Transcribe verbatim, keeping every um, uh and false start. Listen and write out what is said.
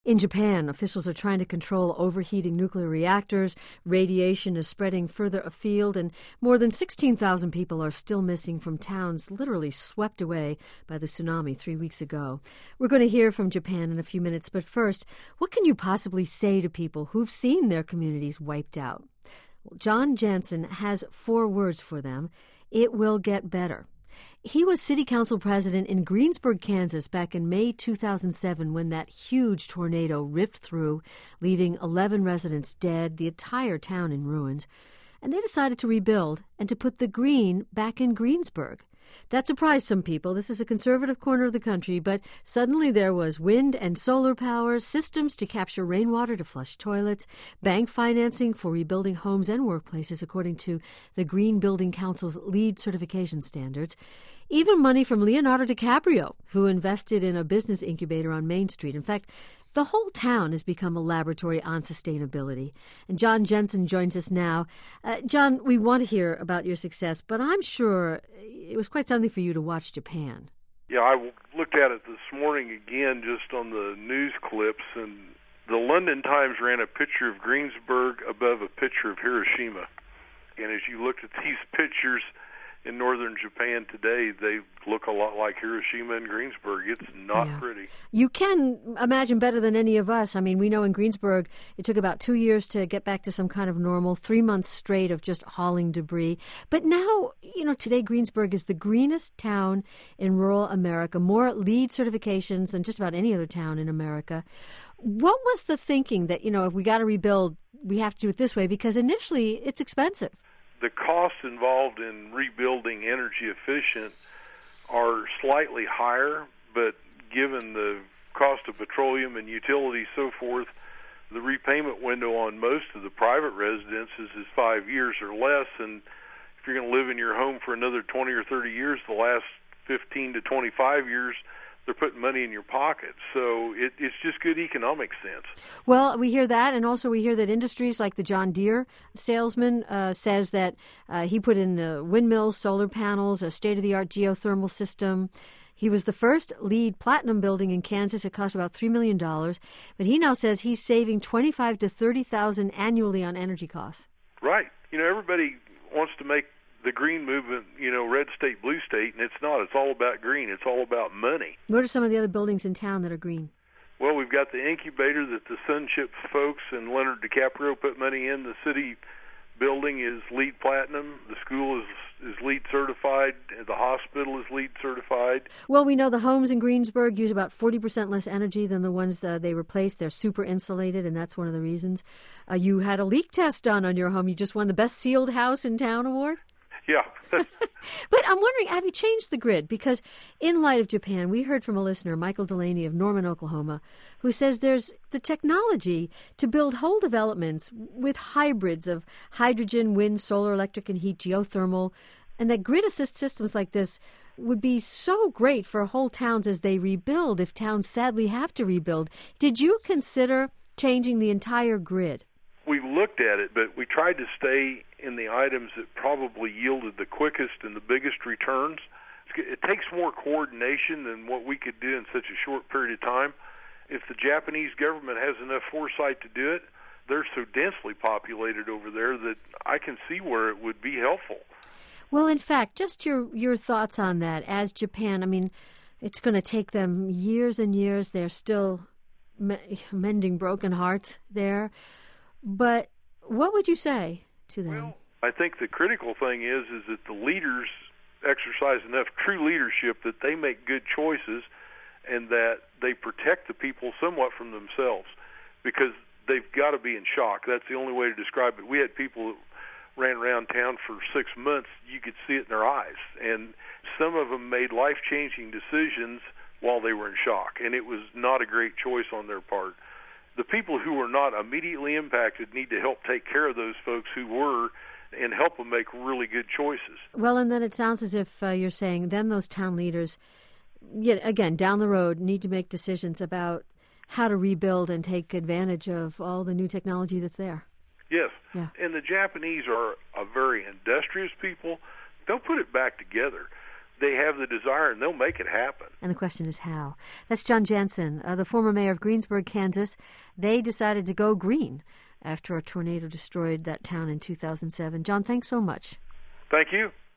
In Japan, officials are trying to control overheating nuclear reactors. Radiation is spreading further afield, and more than sixteen thousand people are still missing from towns literally swept away by the tsunami three weeks ago. We're going to hear from Japan in a few minutes, but first, what can you possibly say to people who've seen their communities wiped out? Well, John Jansen has four words for them. It will get better. He was city council president in Greensburg, Kansas back in May two thousand seven when that huge tornado ripped through, leaving eleven residents dead, the entire town in ruins. And they decided to rebuild and to put the green back in Greensburg. That surprised some people. This is a conservative corner of the country, but suddenly there was wind and solar power, systems to capture rainwater to flush toilets, bank financing for rebuilding homes and workplaces according to the Green Building Council's LEED certification standards, even money from Leonardo DiCaprio, who invested in a business incubator on Main Street. In fact, the whole town has become a laboratory on sustainability. And John Jansen joins us now. Uh, John, we want to hear about your success, but I'm sure it was quite something for you to watch Japan. Yeah, I looked at it this morning again just on the news clips, and the London Times ran a picture of Greensburg above a picture of Hiroshima. And as you looked at these pictures in northern Japan today, they look a lot like Hiroshima and Greensburg. It's not yeah. pretty. You can imagine better than any of us. I mean, we know in Greensburg it took about two years to get back to some kind of normal, three months straight of just hauling debris. But now, you know, today Greensburg is the greenest town in rural America, more LEED certifications than just about any other town in America. What was the thinking that, you know, if we got to rebuild, we have to do it this way? Because initially it's expensive. The costs involved in rebuilding energy efficient are slightly higher, but given the cost of petroleum and utilities, so forth, the repayment window on most of the private residences is five years or less, and if you're going to live in your home for another twenty or thirty years, the last fifteen to twenty-five years, they're putting money in your pocket. So it, it's just good economic sense. Well, we hear that, and also we hear that industries like the John Deere salesman uh, says that uh, he put in uh, windmills, solar panels, a state-of-the-art geothermal system. He was the first LEED Platinum building in Kansas. It cost about three million dollars. But he now says he's saving twenty-five thousand to thirty thousand dollars annually on energy costs. Right. You know, everybody wants to make the green movement, you know, red state, blue state, and it's not. It's all about green. It's all about money. What are some of the other buildings in town that are green? Well, we've got the incubator that the Sunship folks and Leonardo DiCaprio put money in. The city building is LEED Platinum. The school is is LEED certified. The hospital is LEED certified. Well, we know the homes in Greensburg use about forty percent less energy than the ones uh, they replaced. They're super insulated, and that's one of the reasons. Uh, you had a leak test done on your home. You just won the Best Sealed House in Town award? Yeah. But I'm wondering, have you changed the grid? Because in light of Japan, we heard from a listener, Michael Delaney of Norman, Oklahoma, who says there's the technology to build whole developments with hybrids of hydrogen, wind, solar, electric, and heat, geothermal, and that grid assist systems like this would be so great for whole towns as they rebuild, if towns sadly have to rebuild. Did you consider changing the entire grid? We looked at it, but we tried to stay in the items that probably yielded the quickest and the biggest returns. It takes more coordination than what we could do in such a short period of time. If the Japanese government has enough foresight to do it, they're so densely populated over there that I can see where it would be helpful. Well, in fact, just your, your thoughts on that. As Japan, I mean, it's going to take them years and years. They're still me- mending broken hearts there. But what would you say to them? Well, I think the critical thing is is that the leaders exercise enough true leadership that they make good choices and that they protect the people somewhat from themselves, because they've got to be in shock. That's the only way to describe it. We had people that ran around town for six months. You could see it in their eyes. And some of them made life-changing decisions while they were in shock, and it was not a great choice on their part. The people who were not immediately impacted need to help take care of those folks who were and help them make really good choices. Well, and then it sounds as if uh, you're saying then those town leaders, yet again, down the road, need to make decisions about how to rebuild and take advantage of all the new technology that's there. Yes, yeah. And the Japanese are a very industrious people. They'll put it back together. they have the desire, and they'll make it happen. And the question is how. That's John Jansen, uh, the former mayor of Greensburg, Kansas. They decided to go green after a tornado destroyed that town in two thousand seven. John, thanks so much. Thank you.